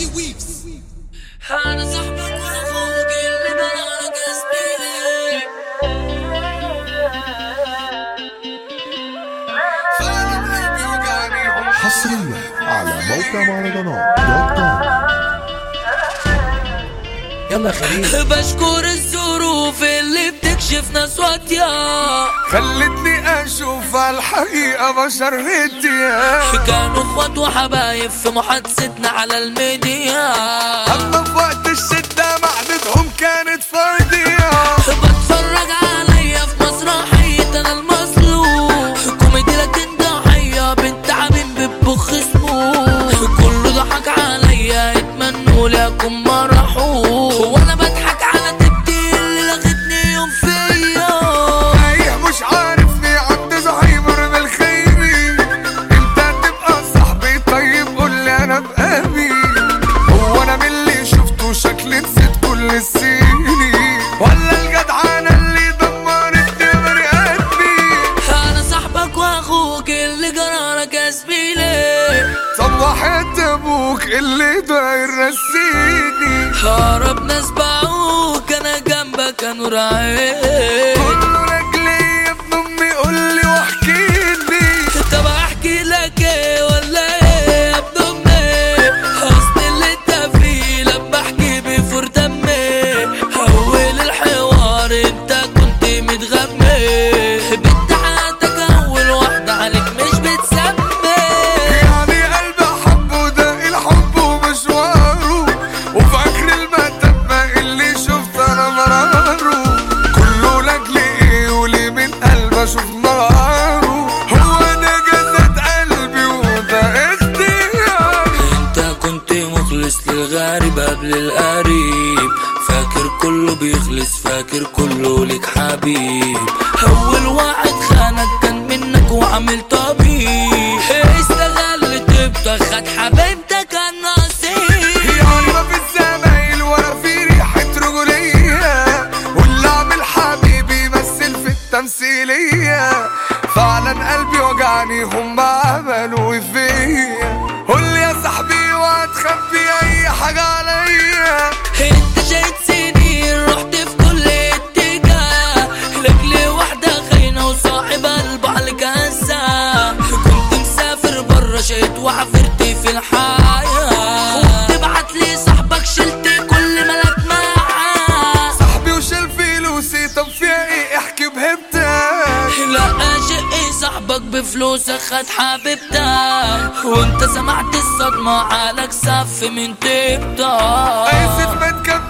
أنا صاحبك وأخوك اللي بنارك أسبيلي. حصريا على موقع مهرجانات دوت كوم. يلا خليل. بشكر الظروف اللي بتكشف ناس واطية، خلتني اشوف الحقيقة بشر هدية. كانوا اخوات وحبايب في محادثتنا على الميديا، اما في وقت الشدة معدتهم كانت فردية. بتفرج عليا في مسرحية انا المظلوم، كوميدي لكن ضحية بنت عمين بتبخ اسمه. كله ضحك عليا اتمنوا لي اكون مرحوم، وانا بضحك على تبتي اللي لغتني يوم فيا. ايه مش عارفني عند زهايمر بالخيري. انت تبقى صاحبي طيب قولي انا ابقى مين. هو انا من اللي شفته شكلي نسيت كل السنين، ولا الجدعانة اللي دمرتني بني ادمي. انا صاحبك واخوك اللي جرالك يا زميلي، صبحت ابوك اللي داير رسيني. هرب ناس باعوك انا جنبك انا راعيك. كل رجلي يا ابن امي قولي واحكيلي. طب احكي لك ايه ولا ايه يا ابن امي؟ اصل اللي انت فيه لما احكي بيفور دمي. اول الحوار انت كنت متغمي، بنت حياتك اول واحدة عليك مش بتسمي. يعني قلبي حبه ده الحب ومشواره، وفاكر المتبة اللي شفت انا مراره. كله لاجل ايه وليه من قلبي اشوف ناره. هو ده جسد قلبي وده اختيار. انت كنت مخلص للغريب قبل القريب، فاكر كله بيخلص فاكر كله لك حبيب. اول واحد خانك كان منك وعمل طبيب، استغل طيبتك خد حبيبتك كان نصيب. يعني ما في الزمايل ولا في ريحة رجولية، واللي عامل حبيبي يمثل في التمثيلية. فعلا قلبي وجعني هم عملوا فيا. قولي يا صاحبي وهتخبي اي حاجة عليا. انت شايت سنين رحت في كل اتجاه، لاجل واحدة خاينة وصاحب قلب على الكاسة. كنت مسافر برا شايت وعفرت في الحياة، وبتبعت لي صاحبك شلت كل ملك معاه. صاحبي وشال فلوسي طب فيها ايه احكي بهبتك. لا شقي صاحبك بفلوسك خد حبيبتك، وانت سمعت الصدمة عقلك سف من تيبتك. اسف ما